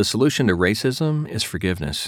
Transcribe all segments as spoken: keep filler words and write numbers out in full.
The solution to racism is forgiveness.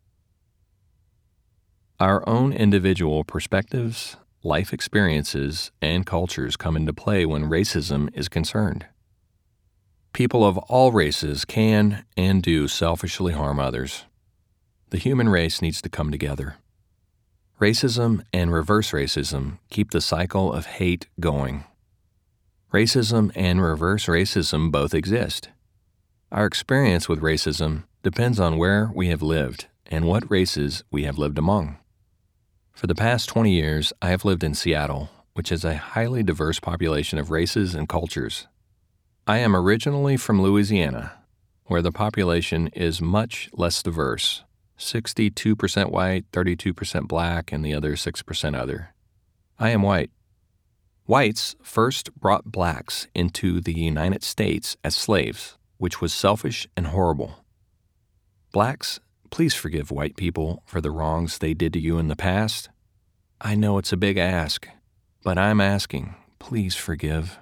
Our own individual perspectives, life experiences, and cultures come into play when racism is concerned. People of all races can and do selfishly harm others. The human race needs to come together. Racism and reverse racism keep the cycle of hate going. Racism and reverse racism both exist. Our experience with racism depends on where we have lived and what races we have lived among. For the past twenty years, I have lived in Seattle, which is a highly diverse population of races and cultures. I am originally from Louisiana, where the population is much less diverse, sixty-two percent white, thirty-two percent black, and the other six percent other. I am white. Whites first brought blacks into the United States as slaves, which was selfish and horrible. Blacks, please forgive white people for the wrongs they did to you in the past. I know it's a big ask, but I'm asking, please forgive.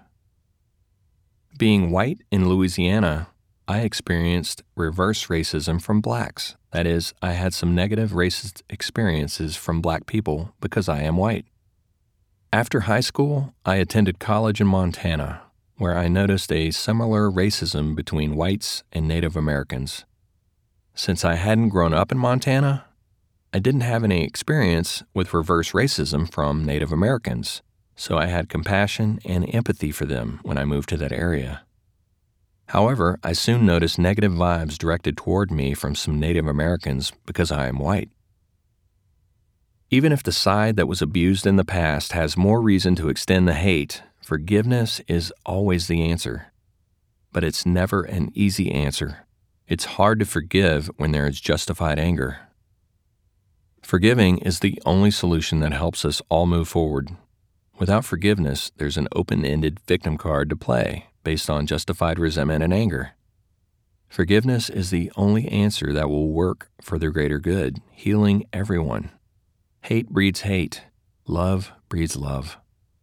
Being white in Louisiana, I experienced reverse racism from blacks. That is, I had some negative racist experiences from black people because I am white. After high school, I attended college in Montana, where I noticed a similar racism between whites and Native Americans. Since I hadn't grown up in Montana, I didn't have any experience with reverse racism from Native Americans, so I had compassion and empathy for them when I moved to that area. However, I soon noticed negative vibes directed toward me from some Native Americans because I am white. Even if the side that was abused in the past has more reason to extend the hate, forgiveness is always the answer. But it's never an easy answer. It's hard to forgive when there is justified anger. Forgiving is the only solution that helps us all move forward. Without forgiveness, there's an open-ended victim card to play based on justified resentment and anger. Forgiveness is the only answer that will work for the greater good, healing everyone. Hate breeds hate. Love breeds love.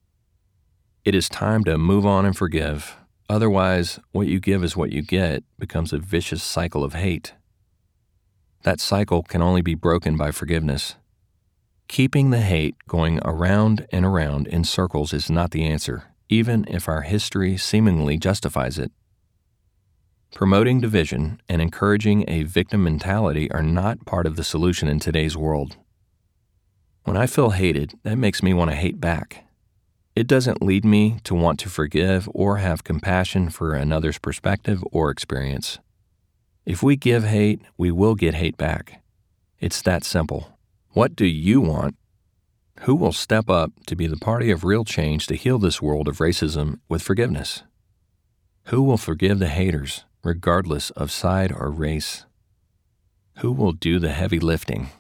It is time to move on and forgive. Otherwise, what you give is what you get becomes a vicious cycle of hate. That cycle can only be broken by forgiveness. Keeping the hate going around and around in circles is not the answer, even if our history seemingly justifies it. Promoting division and encouraging a victim mentality are not part of the solution in today's world. When I feel hated, that makes me want to hate back. It doesn't lead me to want to forgive or have compassion for another's perspective or experience. If we give hate, we will get hate back. It's that simple. What do you want? Who will step up to be the party of real change to heal this world of racism with forgiveness? Who will forgive the haters, regardless of side or race? Who will do the heavy lifting?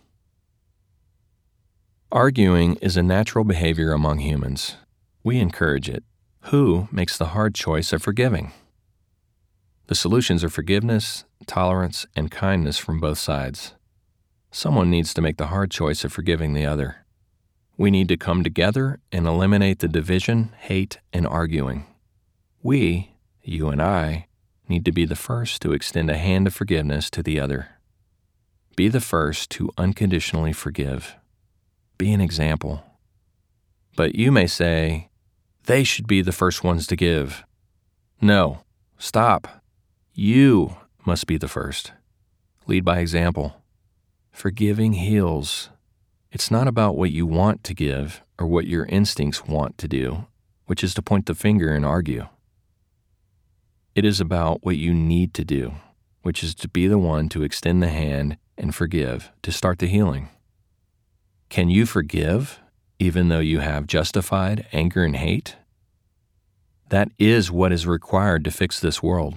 Arguing is a natural behavior among humans. We encourage it. Who makes the hard choice of forgiving? The solutions are forgiveness, tolerance, and kindness from both sides. Someone needs to make the hard choice of forgiving the other. We need to come together and eliminate the division, hate, and arguing. We, you and I, need to be the first to extend a hand of forgiveness to the other. Be the first to unconditionally forgive. Be an example. But you may say, they should be the first ones to give. No, stop. You must be the first. Lead by example. Forgiving heals. It's not about what you want to give or what your instincts want to do, which is to point the finger and argue. It is about what you need to do, which is to be the one to extend the hand and forgive to start the healing. Can you forgive even though you have justified anger and hate? That is what is required to fix this world.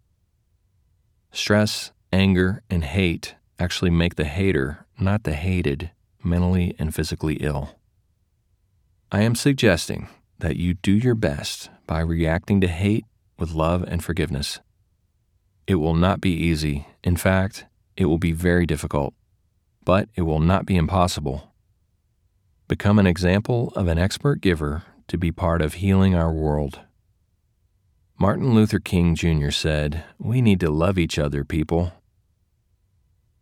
Stress, anger, and hate actually make the hater, not the hated, mentally and physically ill. I am suggesting that you do your best by reacting to hate with love and forgiveness. It will not be easy. In fact, it will be very difficult, but it will not be impossible. Become an example of an expert giver to be part of healing our world. Martin Luther King Junior said, "We need to love each other, people.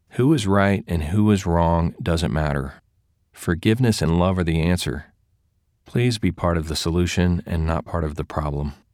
Who is right and who is wrong doesn't matter. Forgiveness and love are the answer. Please be part of the solution and not part of the problem.